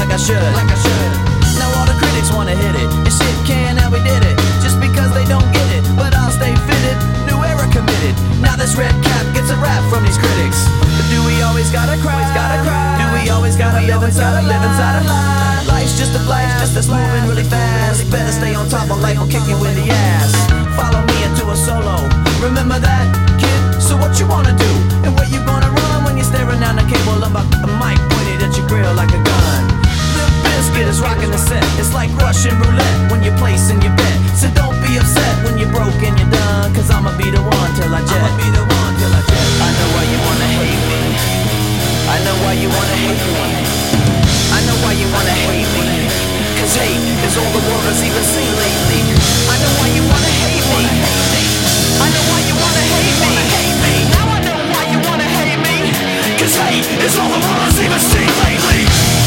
like I should. Now all the critics wanna hit it, and shit can, how we did it, just because they don't get it. But I'll stay fitted, new era committed. Now this red cap gets a rap from these critics. But do we always gotta cry? Do we always gotta live inside a lie? Life's just a flash, just that's moving really fast. Better stay on top, or life will kick you in the ass. Follow me into a solo, remember that, kid? So what you wanna do, and where you gonna run when you're staring down the cable of a mic pointed at your grill like a gun? Limp Bizkit is rocking the set, it's like Russian roulette when you're placing your bet. So don't be upset when you're broke and you're done, cause I'ma be the one till I jet. I know why you wanna hate me, I know why you wanna hate me, I know why you wanna hate me, cause hate is all the world has even seen lately. I know why you wanna hate me, I know why you wanna hate me, now I know why you wanna hate me, cause hate is all the world has even seen lately.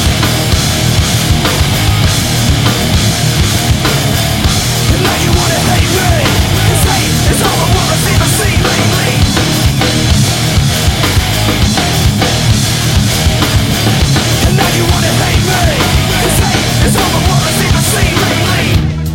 And now you wanna hate me, cause hate is all the world has even seen lately. And now you wanna hate me, cause hate is all the world has even seen lately.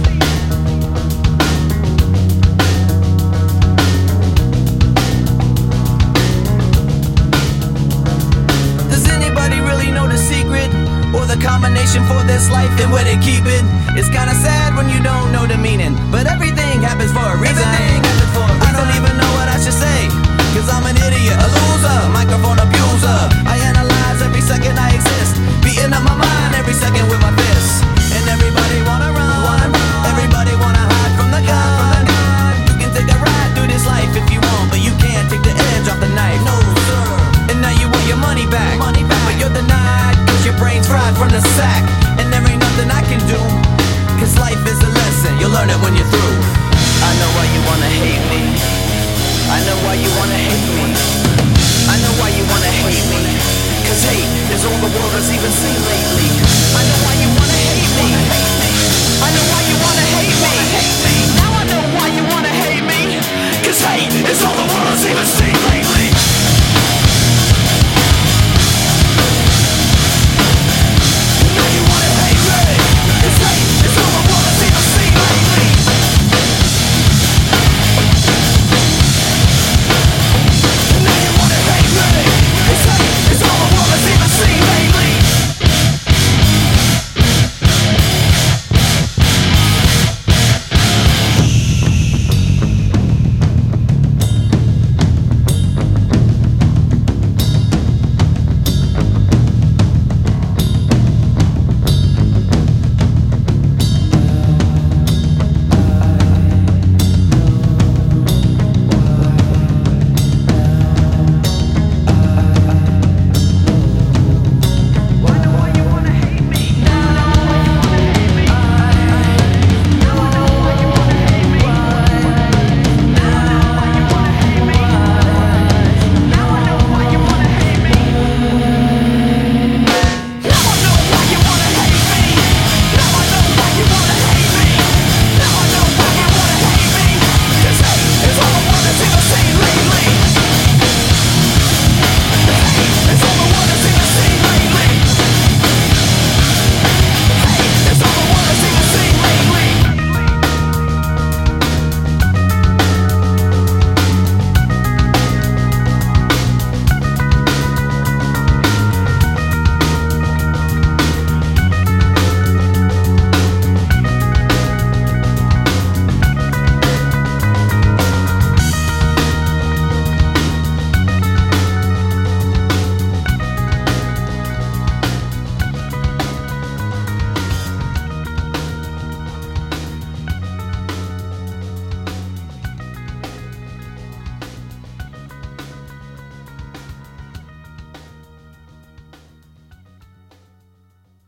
Does anybody really know the secret, or the combination for this life and where they keep it? It's kinda sad when you don't know the meaning, but everything happens for a reason. I don't even know what I should say, cause I'm an idiot, a loser, microphone abuser. I analyze every second I exist, beating up my mind every second with my fists. And everybody wanna run, everybody wanna hide from the gun. You can take a ride through this life if you want, but you can't take the edge off the knife. No sir. And now you want your money back, but you're denied, cause your brain's fried from the sack. And there ain't nothing I can do, cause life is a lesson, you'll learn it when you're through. I know why you wanna hate me, I know why you wanna hate me, I know why you wanna hate me, cause hate is all the world has even seen lately.